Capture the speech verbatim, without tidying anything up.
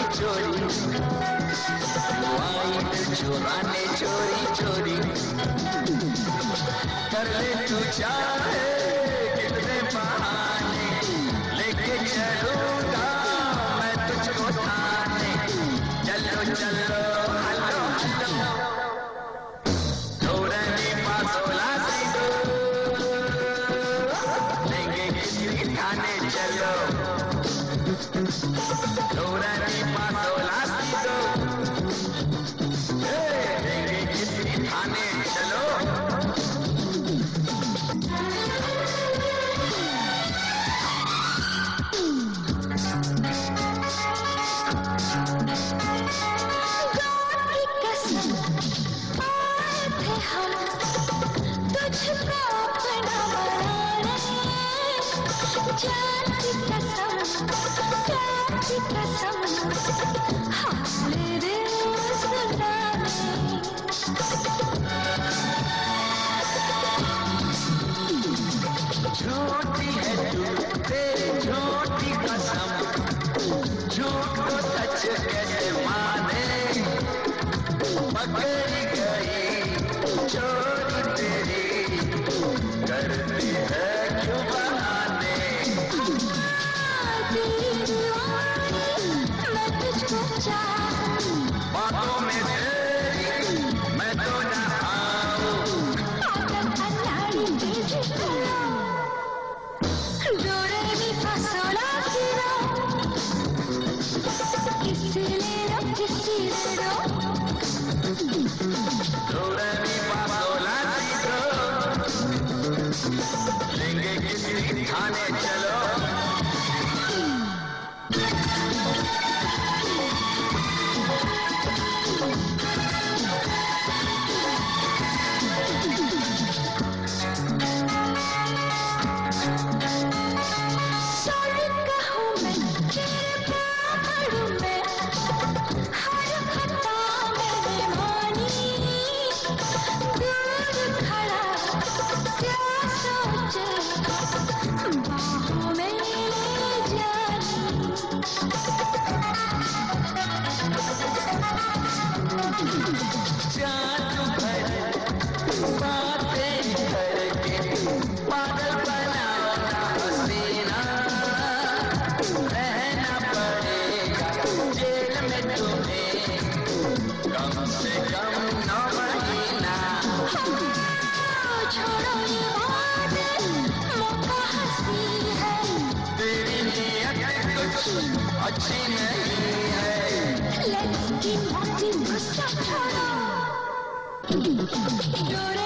चोरी आई दिल चुराने चोरी चोरी कर ले तू चाहे कितने बहाने लेके चलूंगा मैं तुझको थाने चलो चलो हलो हलो दौड़ने पासोला सीधो लेंगे किसी थाने चलो दौड़ने पासोला सीधो लेंगे किसी थाने चलो झूठी है तू तेरी झूठी कसम झूठ को सच कैसे माने पकड़ी गई चोरी तेरी करती है क्यों बहाने मैं तुझको चाहूं बातों में तेरी मैं तो ना आऊं लेंगे किसी थाने चलो अच्छी नहीं है लेकिन गुस्सा छोड़ो